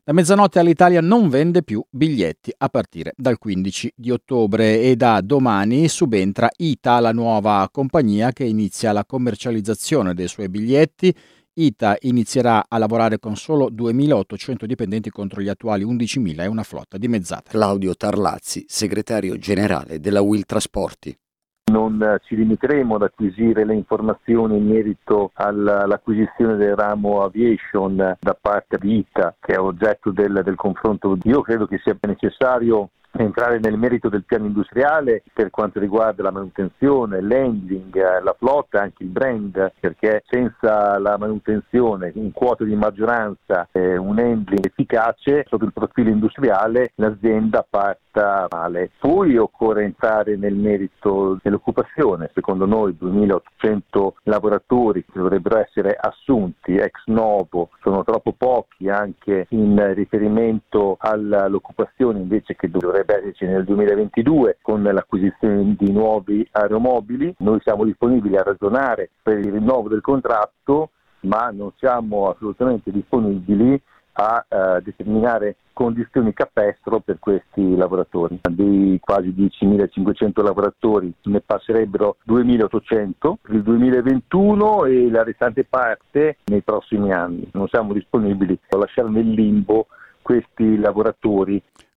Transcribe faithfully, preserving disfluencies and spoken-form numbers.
Da mezzanotte Alitalia non vende più biglietti a partire dal quindici di ottobre e da domani subentra I T A, la nuova compagnia che inizia la commercializzazione dei suoi biglietti. I T A inizierà a lavorare con solo duemilaottocento dipendenti contro gli attuali undicimila e una flotta dimezzata. Claudio Tarlazzi, segretario generale della Will Trasporti. Non ci limiteremo ad acquisire le informazioni in merito all'acquisizione del ramo aviation da parte di I T A, che è oggetto del, del confronto. Io credo che sia necessario entrare nel merito del piano industriale per quanto riguarda la manutenzione, l'handling, la flotta e anche il brand, perché senza la manutenzione, un quoto di maggioranza, eh, un handling efficace sotto il profilo industriale, l'azienda parta male. Poi occorre entrare nel merito dell'occupazione. Secondo noi duemilaottocento lavoratori che dovrebbero essere assunti ex novo sono troppo pochi anche in riferimento all'occupazione invece che dovrebbe esserci nel duemilaventidue con l'acquisizione di nuovi aeromobili. Noi siamo disponibili a ragionare per il rinnovo del contratto, ma non siamo assolutamente disponibili a uh, determinare condizioni capestro per questi lavoratori. Dei quasi diecimilacinquecento lavoratori ne passerebbero duemilaottocento per il duemilaventuno e la restante parte nei prossimi anni. Non siamo disponibili a lasciare nel limbo questi lavoratori.